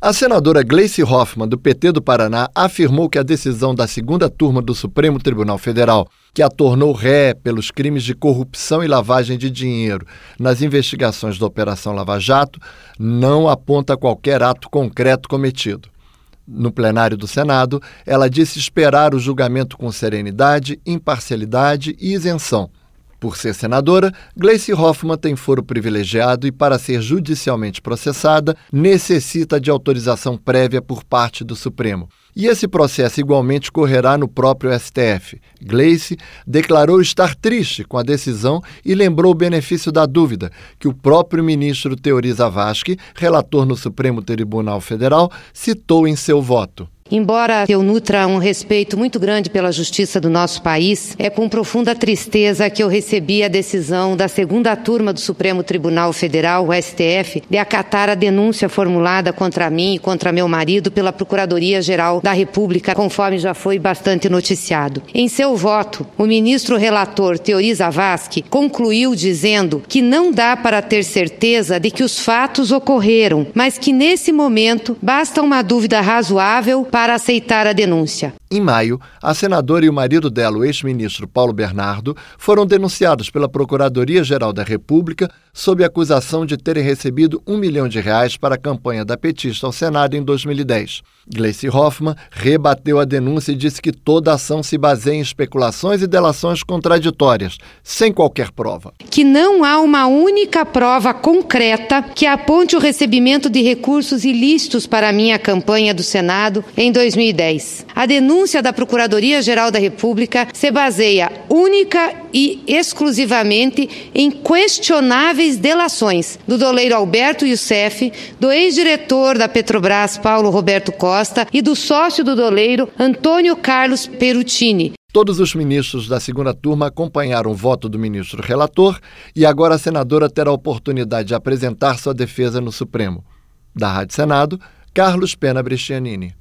A senadora Gleice Hoffmann, do PT do Paraná, afirmou que a decisão da segunda turma do Supremo Tribunal Federal, que a tornou ré pelos crimes de corrupção e lavagem de dinheiro nas investigações da Operação Lava Jato, não aponta qualquer ato concreto cometido. No plenário do Senado, ela disse esperar o julgamento com serenidade, imparcialidade e isenção. Por ser senadora, Gleice Hoffmann tem foro privilegiado e, para ser judicialmente processada, necessita de autorização prévia por parte do Supremo. E esse processo igualmente correrá no próprio STF. Gleice declarou estar triste com a decisão e lembrou o benefício da dúvida, que o próprio ministro Teori Zavascki, relator no Supremo Tribunal Federal, citou em seu voto. Embora eu nutra um respeito muito grande pela justiça do nosso país, é com profunda tristeza que eu recebi a decisão da segunda turma do Supremo Tribunal Federal, o STF, de acatar a denúncia formulada contra mim e contra meu marido pela Procuradoria-Geral da República, conforme já foi bastante noticiado. Em seu voto, o ministro relator Teori Zavascki concluiu dizendo que não dá para ter certeza de que os fatos ocorreram, mas que nesse momento basta uma dúvida razoável para aceitar a denúncia. Em maio, a senadora e o marido dela, o ex-ministro Paulo Bernardo, foram denunciados pela Procuradoria-Geral da República sob a acusação de terem recebido R$1 milhão para a campanha da petista ao Senado em 2010. Gleice Hoffmann rebateu a denúncia e disse que toda ação se baseia em especulações e delações contraditórias, sem qualquer prova. Que não há uma única prova concreta que aponte o recebimento de recursos ilícitos para a minha campanha do Senado em 2010. A denúncia da Procuradoria-Geral da República se baseia única e exclusivamente em questionáveis delações do doleiro Alberto Youssef, do ex-diretor da Petrobras, Paulo Roberto Costa, e do sócio do doleiro, Antônio Carlos Perutini. Todos os ministros da segunda turma acompanharam o voto do ministro relator e agora a senadora terá a oportunidade de apresentar sua defesa no Supremo. Da Rádio Senado, Carlos Pena Brescianini.